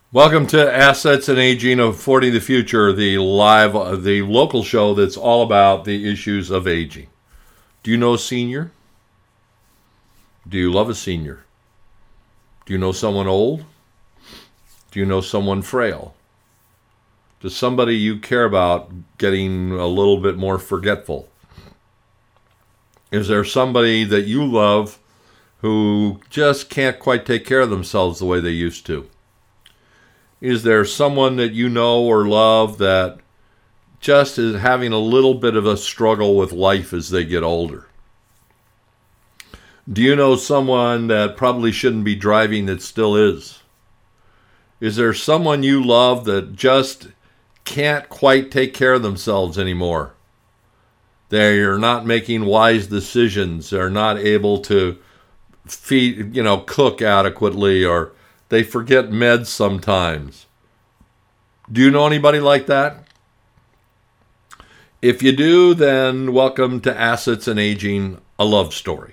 Welcome to Assets and Aging Affording the Future, the local show that's all about the issues of aging. Do you know a senior? Do you love a senior? Do you know someone old? Do you know someone frail? Does somebody you care about getting a little bit more forgetful? Is there somebody that you love who just can't quite take care of themselves the way they used to? Is there someone that you know or love that just is having a little bit of a struggle with life as they get older? Do you know someone that probably shouldn't be driving that still is? Is there someone you love that just can't quite take care of themselves anymore? They're not making wise decisions. They're not able to cook adequately, or they forget meds sometimes. Do you know anybody like that? If you do, then welcome to Assets and Aging, a love story.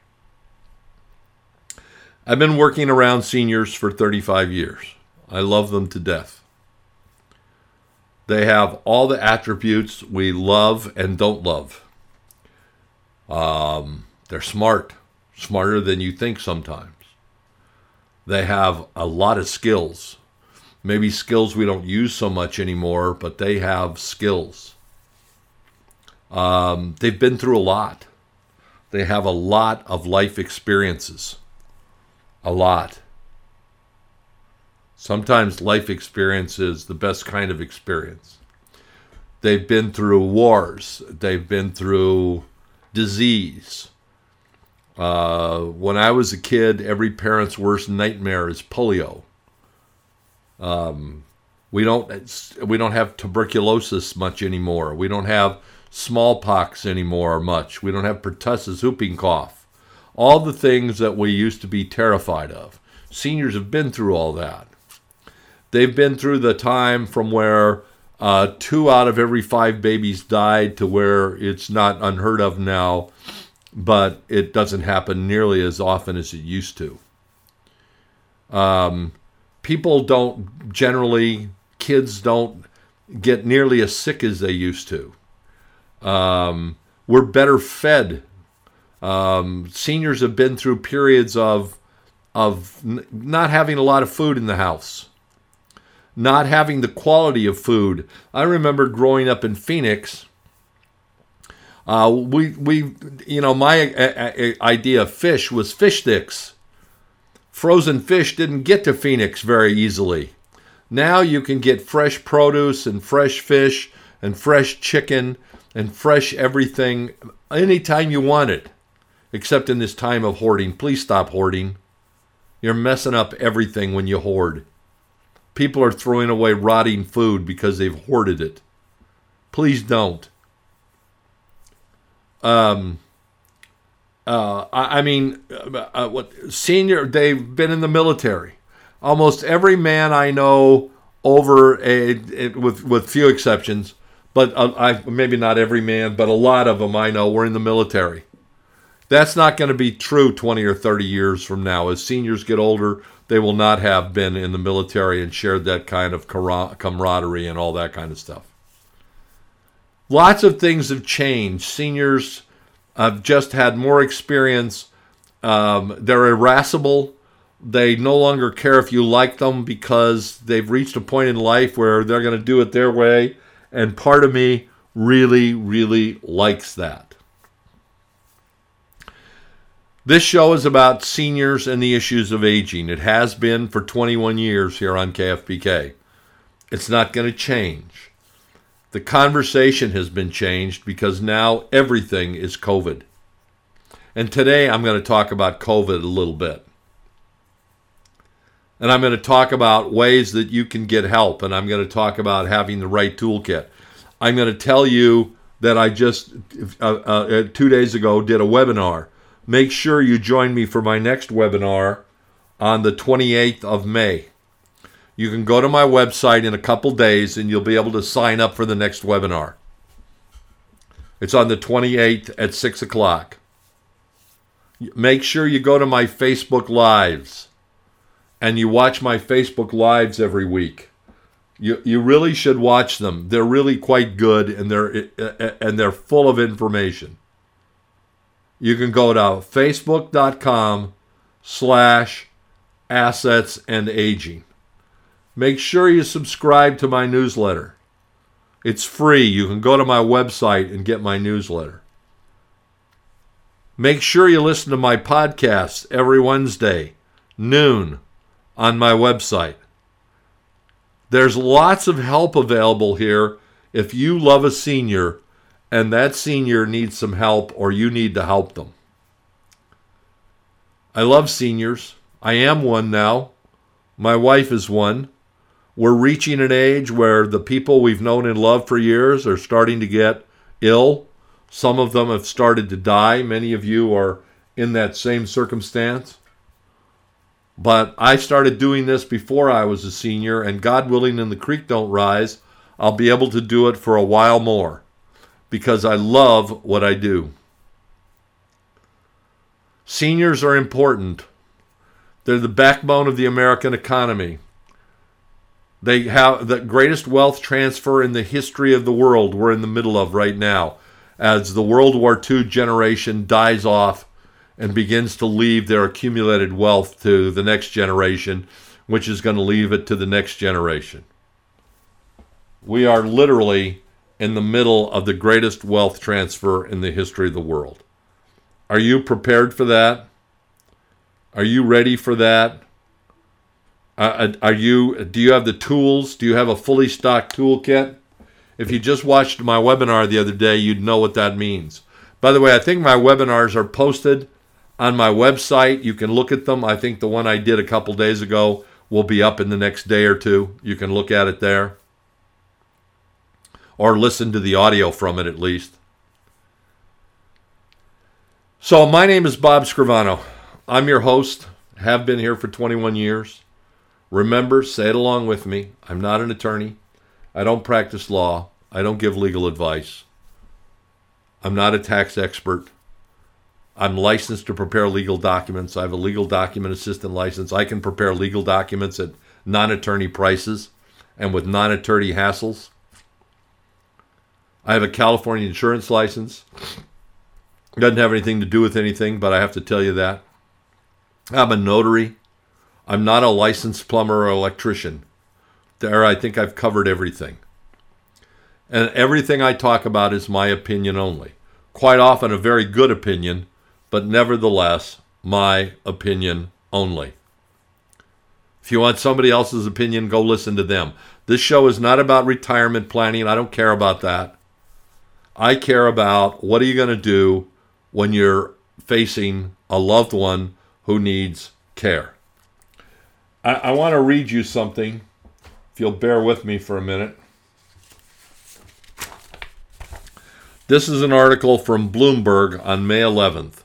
I've been working around seniors for 35 years. I love them to death. They have all the attributes we love and don't love. They're smart, smarter than you think sometimes. They have a lot of skills. Maybe skills we don't use so much anymore, but they have skills. They've been through a lot. They have a lot of life experiences. A lot. Sometimes life experience is the best kind of experience. They've been through wars. They've been through disease. When I was a kid, every parent's worst nightmare is polio. We don't have tuberculosis much anymore. We don't have smallpox anymore much. We don't have pertussis, whooping cough. All the things that we used to be terrified of. Seniors have been through all that. They've been through the time from where 2 out of every 5 babies died to where it's not unheard of now, but it doesn't happen nearly as often as it used to. Kids don't get nearly as sick as they used to. We're better fed. Seniors have been through periods of not having a lot of food in the house, not having the quality of food. I remember growing up in Phoenix. My idea of fish was fish sticks. Frozen fish didn't get to Phoenix very easily. Now you can get fresh produce and fresh fish and fresh chicken and fresh everything anytime you want it, except in this time of hoarding. Please stop hoarding. You're messing up everything when you hoard. People are throwing away rotting food because they've hoarded it. Please don't. They've been in the military. Almost every man I know, with few exceptions, but maybe not every man, but a lot of them I know were in the military. That's not going to be true 20 or 30 years from now. As seniors get older, they will not have been in the military and shared that kind of camaraderie and all that kind of stuff. Lots of things have changed. Seniors have just had more experience. They're irascible. They no longer care if you like them because they've reached a point in life where they're going to do it their way. And part of me really, really likes that. This show is about seniors and the issues of aging. It has been for 21 years here on KFBK. It's not going to change. The conversation has been changed because now everything is COVID. And today I'm going to talk about COVID a little bit. And I'm going to talk about ways that you can get help. And I'm going to talk about having the right toolkit. I'm going to tell you that I just, 2 days ago, did a webinar. Make sure you join me for my next webinar on the 28th of May. You can go to my website in a couple days and you'll be able to sign up for the next webinar. It's on the 28th at 6 o'clock. Make sure you go to my Facebook Lives. and you watch my Facebook Lives every week. You really should watch them. They're really quite good, and they're full of information. You can go to facebook.com/assetsandaging. Make sure you subscribe to my newsletter. It's free. You can go to my website and get my newsletter. Make sure you listen to my podcasts every Wednesday, noon, on my website. There's lots of help available here if you love a senior and that senior needs some help or you need to help them. I love seniors. I am one now. My wife is one. We're reaching an age where the people we've known and loved for years are starting to get ill. Some of them have started to die. Many of you are in that same circumstance. But I started doing this before I was a senior, and God willing and the creek don't rise, I'll be able to do it for a while more because I love what I do. Seniors are important. They're the backbone of the American economy. They have the greatest wealth transfer in the history of the world we're in the middle of right now, as the World War II generation dies off and begins to leave their accumulated wealth to the next generation, which is going to leave it to the next generation. We are literally in the middle of the greatest wealth transfer in the history of the world. Are you prepared for that? Are you ready for that? Do you have the tools? Do you have a fully stocked toolkit? If you just watched my webinar the other day, you'd know what that means. By the way, I think my webinars are posted on my website. You can look at them. I think the one I did a couple days ago will be up in the next day or two. You can look at it there. Or listen to the audio from it at least. So my name is Bob Scrivano. I'm your host. Have been here for 21 years. Remember, say it along with me. I'm not an attorney. I don't practice law. I don't give legal advice. I'm not a tax expert. I'm licensed to prepare legal documents. I have a legal document assistant license. I can prepare legal documents at non-attorney prices and with non-attorney hassles. I have a California insurance license. It doesn't have anything to do with anything, but I have to tell you that. I'm a notary. I'm not a licensed plumber or electrician. There, I think I've covered everything. And everything I talk about is my opinion only. Quite often a very good opinion, but nevertheless, my opinion only. If you want somebody else's opinion, go listen to them. This show is not about retirement planning. I don't care about that. I care about what are you going to do when you're facing a loved one who needs care. I want to read you something, if you'll bear with me for a minute. This is an article from Bloomberg on May 11th.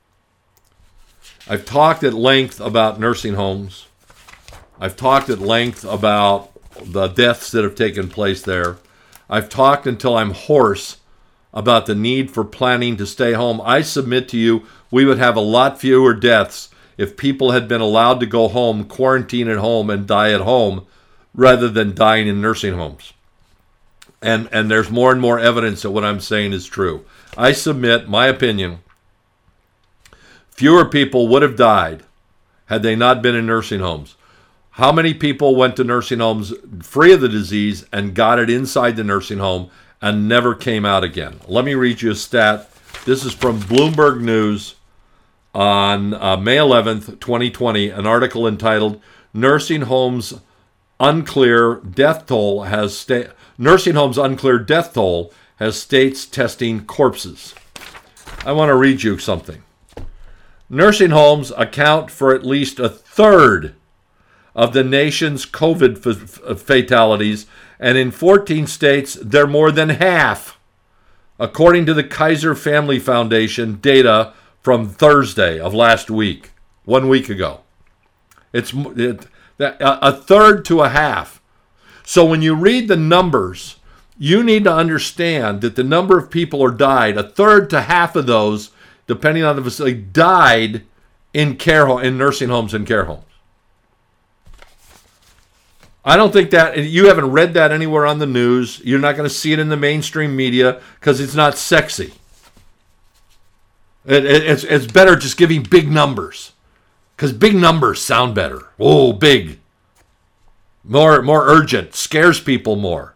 I've talked at length about nursing homes. I've talked at length about the deaths that have taken place there. I've talked until I'm hoarse about the need for planning to stay home. I submit to you, we would have a lot fewer deaths if people had been allowed to go home, quarantine at home, and die at home, rather than dying in nursing homes. And there's more and more evidence that what I'm saying is true. I submit my opinion. Fewer people would have died had they not been in nursing homes. How many people went to nursing homes free of the disease and got it inside the nursing home and never came out again? Let me read you a stat. This is from Bloomberg News on May 11th, 2020, an article entitled Nursing Homes Unclear Death Toll Nursing Homes Unclear Death Toll has states testing corpses. I want to read you something. Nursing homes account for at least a third of the nation's COVID fatalities, and in 14 states, they're more than half, according to the Kaiser Family Foundation data from Thursday of last week, 1 week ago. It's a third to a half. So when you read the numbers, you need to understand that the number of people who died, a third to half of those, depending on the facility, died in nursing homes and care homes. I don't think that, you haven't read that anywhere on the news. You're not going to see it in the mainstream media because it's not sexy. It's better just giving big numbers because big numbers sound better. Oh, big. More urgent. Scares people more.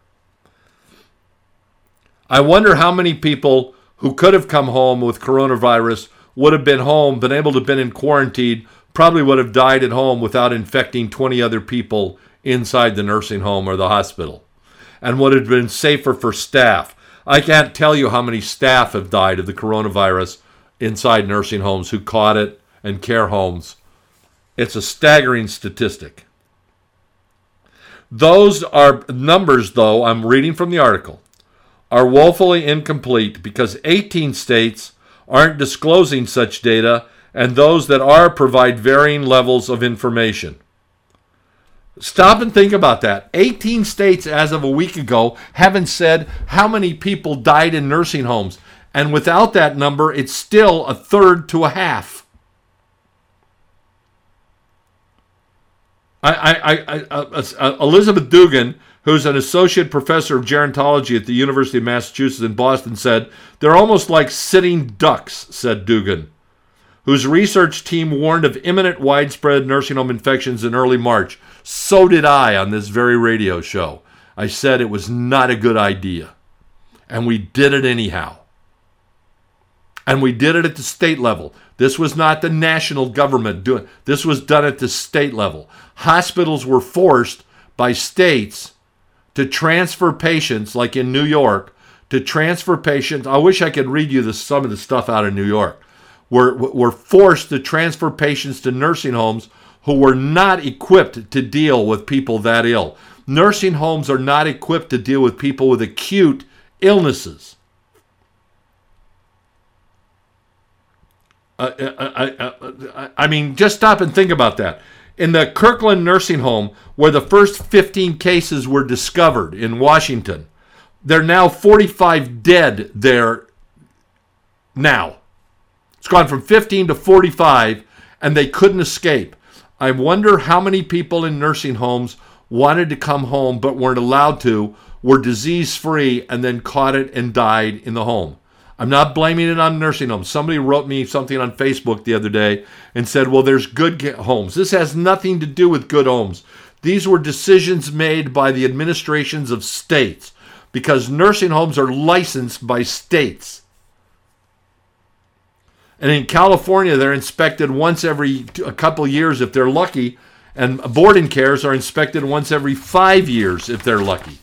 I wonder how many people who could have come home with coronavirus would have been home, been able to have been in quarantine, probably would have died at home without infecting 20 other people inside the nursing home or the hospital, and would have been safer for staff. I can't tell you how many staff have died of the coronavirus inside nursing homes who caught it and care homes. It's a staggering statistic. Those are numbers, though, I'm reading from the article, are woefully incomplete because 18 states aren't disclosing such data, and those that are provide varying levels of information. Stop and think about that. 18 states as of a week ago haven't said how many people died in nursing homes. And without that number, it's still a third to a half. Elizabeth Dugan, who's an associate professor of gerontology at the University of Massachusetts in Boston, said, "They're almost like sitting ducks," said Dugan, whose research team warned of imminent widespread nursing home infections in early March. So did I on this very radio show. I said it was not a good idea. And we did it anyhow. And we did it at the state level. This was not the national government doing it. This was done at the state level. Hospitals were forced by states to transfer patients, like in New York, to transfer patients. I wish I could read you some of the stuff out of New York. Were forced to transfer patients to nursing homes who were not equipped to deal with people that ill. Nursing homes are not equipped to deal with people with acute illnesses. I mean, just stop and think about that. In the Kirkland nursing home, where the first 15 cases were discovered in Washington, there are now 45 dead there now. It's gone from 15 to 45, and they couldn't escape. I wonder how many people in nursing homes wanted to come home but weren't allowed to, were disease-free, and then caught it and died in the home. I'm not blaming it on nursing homes. Somebody wrote me something on Facebook the other day and said, well, there's good homes. This has nothing to do with good homes. These were decisions made by the administrations of states because nursing homes are licensed by states. And in California, they're inspected once every a couple years if they're lucky, and boarding cares are inspected once every 5 years if they're lucky.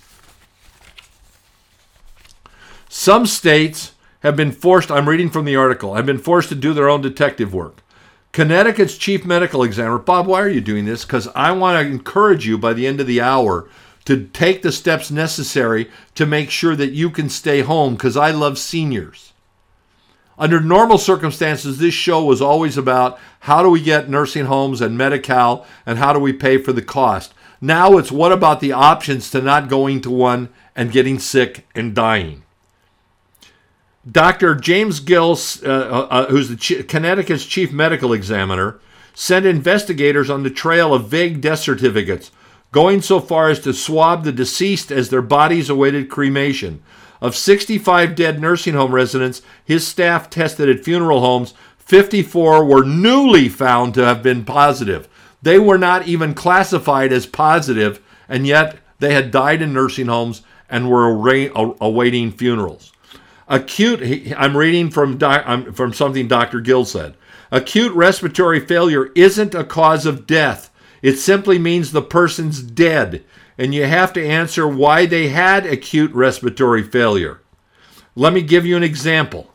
Some states have been forced, I'm reading from the article, have been forced to do their own detective work. Connecticut's chief medical examiner, Bob, why are you doing this? Because I want to encourage you by the end of the hour to take the steps necessary to make sure that you can stay home, because I love seniors. Under normal circumstances, this show was always about how do we get nursing homes and Medi-Cal and how do we pay for the cost. Now it's what about the options to not going to one and getting sick and dying. Dr. James Gill, who's Connecticut's chief medical examiner, sent investigators on the trail of vague death certificates, going so far as to swab the deceased as their bodies awaited cremation. Of 65 dead nursing home residents his staff tested at funeral homes, 54 were newly found to have been positive. They were not even classified as positive, and yet they had died in nursing homes and were awaiting funerals. I'm reading from something Dr. Gill said. Acute respiratory failure isn't a cause of death. It simply means the person's dead, and you have to answer why they had acute respiratory failure. Let me give you an example.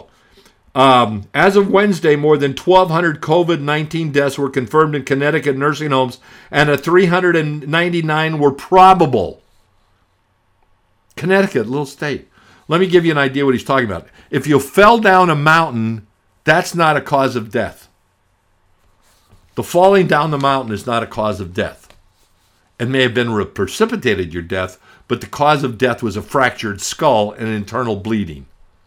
As of Wednesday, more than 1,200 COVID-19 deaths were confirmed in Connecticut nursing homes, and 399 were probable. Connecticut, little state. Let me give you an idea what he's talking about. If you fell down a mountain, that's not a cause of death. The falling down the mountain is not a cause of death. It may have been what precipitated your death, but the cause of death was a fractured skull and internal bleeding.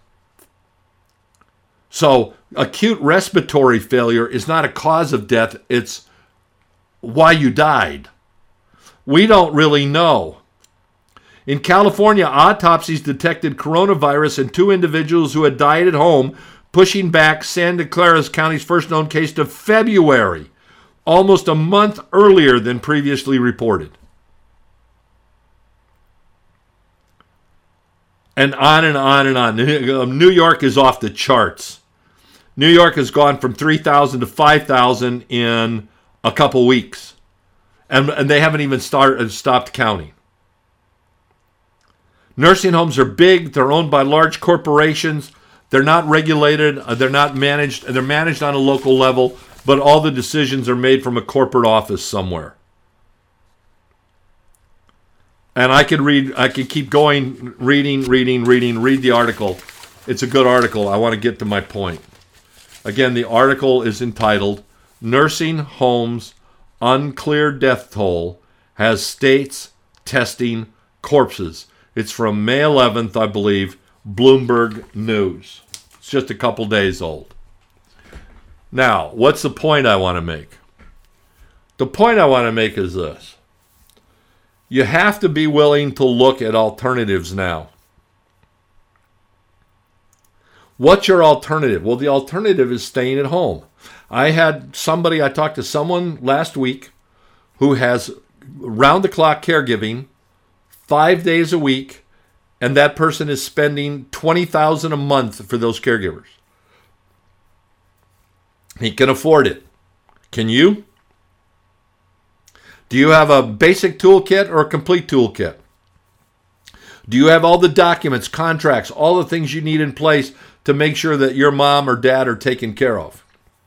So acute respiratory failure is not a cause of death, it's why you died. We don't really know. In California, autopsies detected coronavirus in 2 individuals who had died at home, pushing back Santa Clara County's first known case to February, almost a month earlier than previously reported. And on and on and on. New York is off the charts. New York has gone from 3,000 to 5,000 in a couple weeks. And they haven't even stopped counting. Nursing homes are big. They're owned by large corporations. They're not regulated. They're not managed. They're managed on a local level, but all the decisions are made from a corporate office somewhere. And I could keep going, read the article. It's a good article. I want to get to my point. Again, the article is entitled, Nursing Homes Unclear Death Toll Has States Testing Corpses. It's from May 11th, I believe, Bloomberg News. It's just a couple days old. Now, what's the point I want to make? The point I want to make is this. You have to be willing to look at alternatives now. What's your alternative? Well, the alternative is staying at home. I talked to someone last week who has round-the-clock caregiving 5 days a week, and that person is spending $20,000 a month for those caregivers. He can afford it. Can you? Do you have a basic toolkit or a complete toolkit? Do you have all the documents, contracts, all the things you need in place to make sure that your mom or dad are taken care of?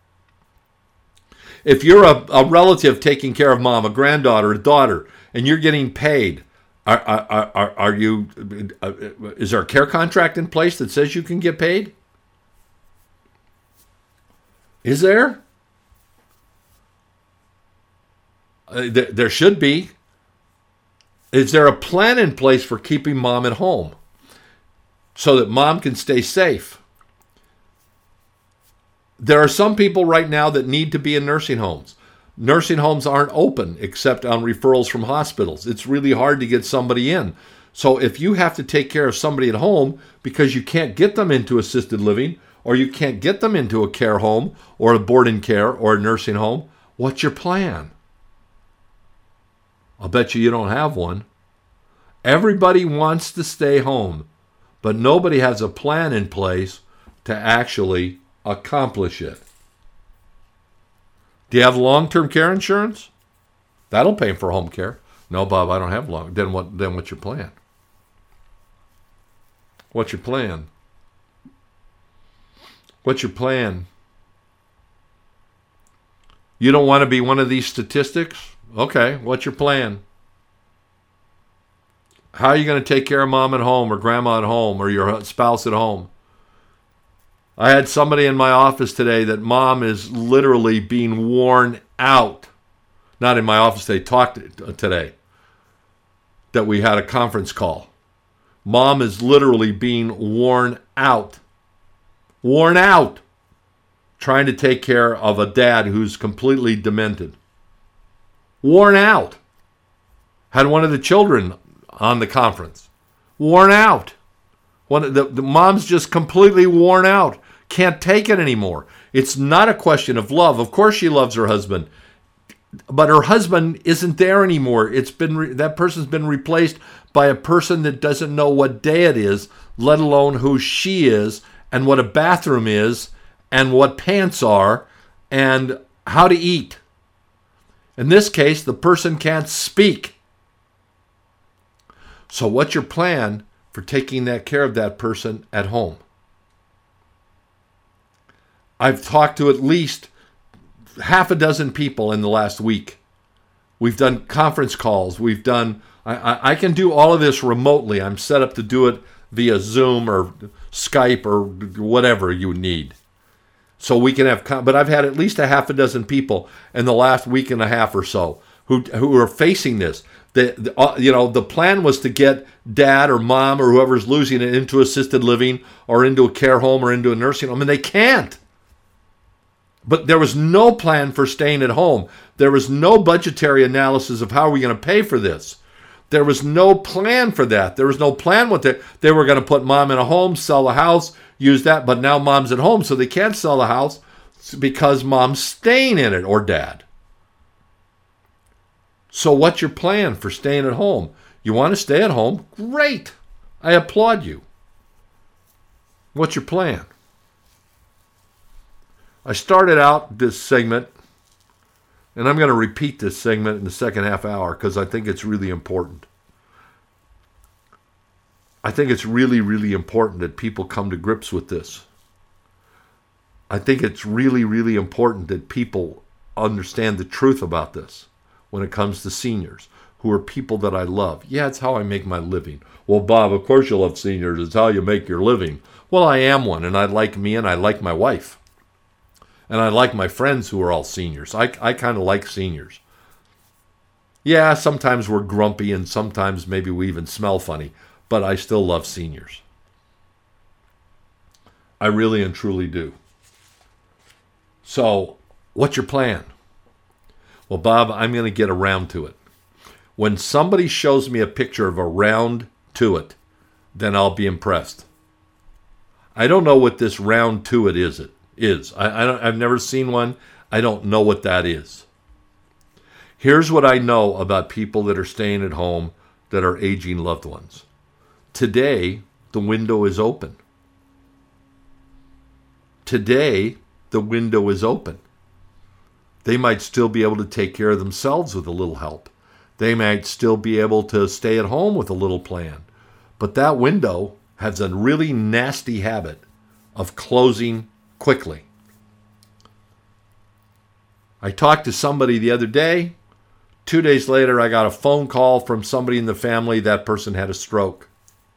If you're a relative taking care of mom, a granddaughter, a daughter, and you're getting paid, is there a care contract in place that says you can get paid? Is there? There should be. Is there a plan in place for keeping mom at home so that mom can stay safe? There are some people right now that need to be in nursing homes. Nursing homes aren't open except on referrals from hospitals. It's really hard to get somebody in. So if you have to take care of somebody at home because you can't get them into assisted living or you can't get them into a care home or a board-in care or a nursing home, what's your plan? I'll bet you don't have one. Everybody wants to stay home, but nobody has a plan in place to actually accomplish it. Do you have long-term care insurance? That'll pay for home care. No, Bob, I don't have long. Then what's your plan? What's your plan? What's your plan? You don't want to be one of these statistics? Okay, what's your plan? How are you going to take care of mom at home or grandma at home or your spouse at home? I had somebody in my office today that mom is literally being worn out. Not in my office, they talked today that we had a conference call. Mom is literally being worn out. Worn out. Trying to take care of a dad who's completely demented. Worn out. Had one of the children on the conference. Worn out. The mom's just completely worn out. Can't take it anymore. It's not a question of love. Of course she loves her husband. But her husband isn't there anymore. That person's been replaced by a person that doesn't know what day it is, let alone who she is, and what a bathroom is, and what pants are, and how to eat. In this case, the person can't speak. So what's your plan for taking that care of that person at home? I've talked to at least half a dozen people in the last week. We've done conference calls. I can do all of this remotely. I'm set up to do it via Zoom or Skype or whatever you need. So we can have, but I've had at least a half a dozen people in the last week and a half or so who are facing this. The plan was to get dad or mom or whoever's losing it into assisted living or into a care home or into a nursing home, and they can't. But there was no plan for staying at home. There was no budgetary analysis of how are we going to pay for this. There was no plan for that. There was no plan what they were going to put mom in a home, sell the house, use that. But now mom's at home, so they can't sell the house because mom's staying in it, or dad. So what's your plan for staying at home? You want to stay at home? Great. I applaud you. What's your plan? I started out this segment, and I'm going to repeat this segment in the second half hour because I think it's really important. I think it's really, really important that people come to grips with this. I think it's really, really important that people understand the truth about this when it comes to seniors, who are people that I love. Yeah, it's how I make my living. Well, Bob, of course you love seniors. It's how you make your living. Well, I am one, and I like me, and I like my wife. And I like my friends who are all seniors. I kind of like seniors. Yeah, sometimes we're grumpy, and sometimes maybe we even smell funny, but I still love seniors. I really and truly do. So, what's your plan? Well, Bob, I'm going to get around to it. When somebody shows me a picture of a round to it, then I'll be impressed. I don't know what this round to it is. I've never seen one. I don't know what that is. Here's what I know about people that are staying at home that are aging loved ones. Today, the window is open. Today, the window is open. They might still be able to take care of themselves with a little help. They might still be able to stay at home with a little plan. But that window has a really nasty habit of closing quickly. I talked to somebody the other day. 2 days later, I got a phone call from somebody in the family. That person had a stroke.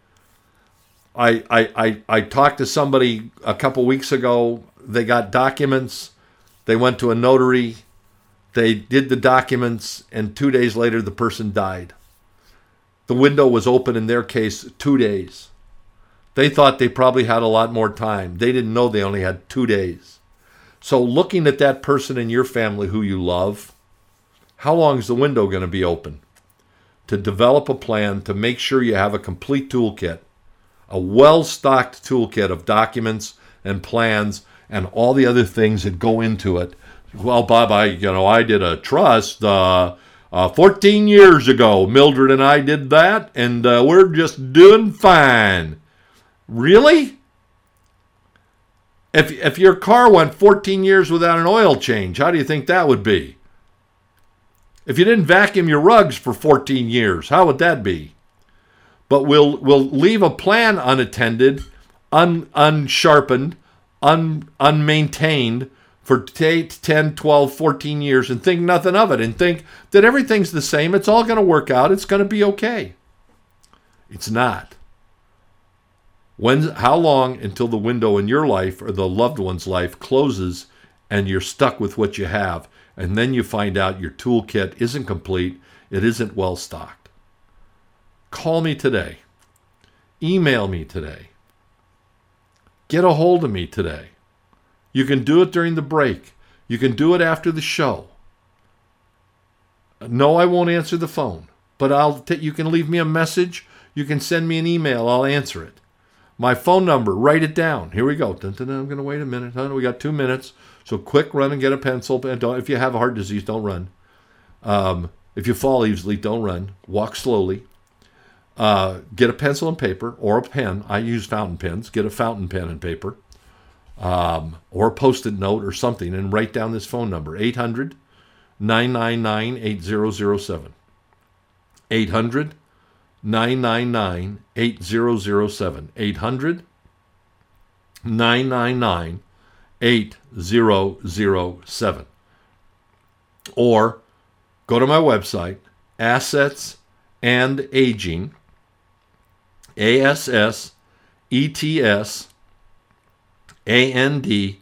I talked to somebody a couple weeks ago. They got documents. They went to a notary. They did the documents, and 2 days later, the person died. The window was open in their case 2 days. They thought they probably had a lot more time. They didn't know they only had 2 days. So looking at that person in your family who you love, how long is the window going to be open? To develop a plan to make sure you have a complete toolkit, a well-stocked toolkit of documents and plans and all the other things that go into it. Well, Bob, I did a trust 14 years ago. Mildred and I did that, and we're just doing fine. Really? If your car went 14 years without an oil change, how do you think that would be? If you didn't vacuum your rugs for 14 years, how would that be? But we'll leave a plan unattended, unsharpened, unmaintained for 8, 10, 12, 14 years and think nothing of it and think that everything's the same. It's all going to work out. It's going to be okay. It's not. How long until the window in your life or the loved one's life closes and you're stuck with what you have, and then you find out your toolkit isn't complete, it isn't well stocked? Call me today. Email me today. Get a hold of me today. You can do it during the break. You can do it after the show. No, I won't answer the phone, but you can leave me a message. You can send me an email. I'll answer it. My phone number, write it down. Here we go. I'm going to wait a minute. We got 2 minutes. So quick, run and get a pencil. And if you have a heart disease, don't run. If you fall easily, don't run. Walk slowly. Get a pencil and paper or a pen. I use fountain pens. Get a fountain pen and paper. Or a Post-it note or something, and write down this phone number, 800-999-8007. 800-999-8007. 800-999-8007. Or go to my website, Assets and Aging, ASSETS ANDAGING,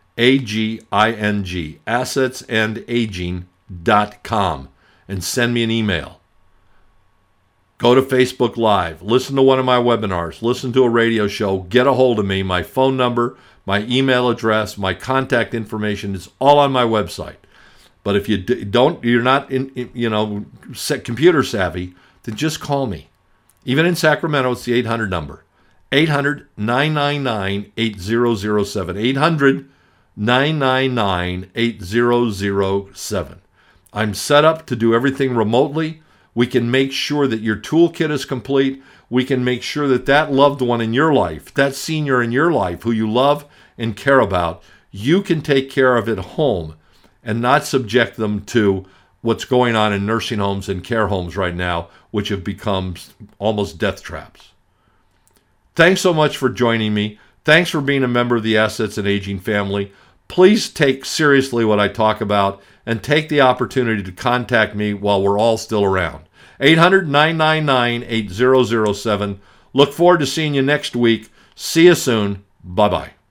AssetsandAging.com, and send me an email. Go to Facebook Live. Listen to one of my webinars. Listen to a radio show. Get a hold of me. My phone number, my email address, my contact information is all on my website. But if you're not computer savvy, then just call me. Even in Sacramento, it's the 800 number. 800-999-8007. 800-999-8007. I'm set up to do everything remotely. We can make sure that your toolkit is complete. We can make sure that that loved one in your life, that senior in your life who you love and care about, you can take care of at home and not subject them to what's going on in nursing homes and care homes right now, which have become almost death traps. Thanks so much for joining me. Thanks for being a member of the Assets and Aging family. Please take seriously what I talk about and take the opportunity to contact me while we're all still around. 800-999-8007. Look forward to seeing you next week. See you soon. Bye-bye.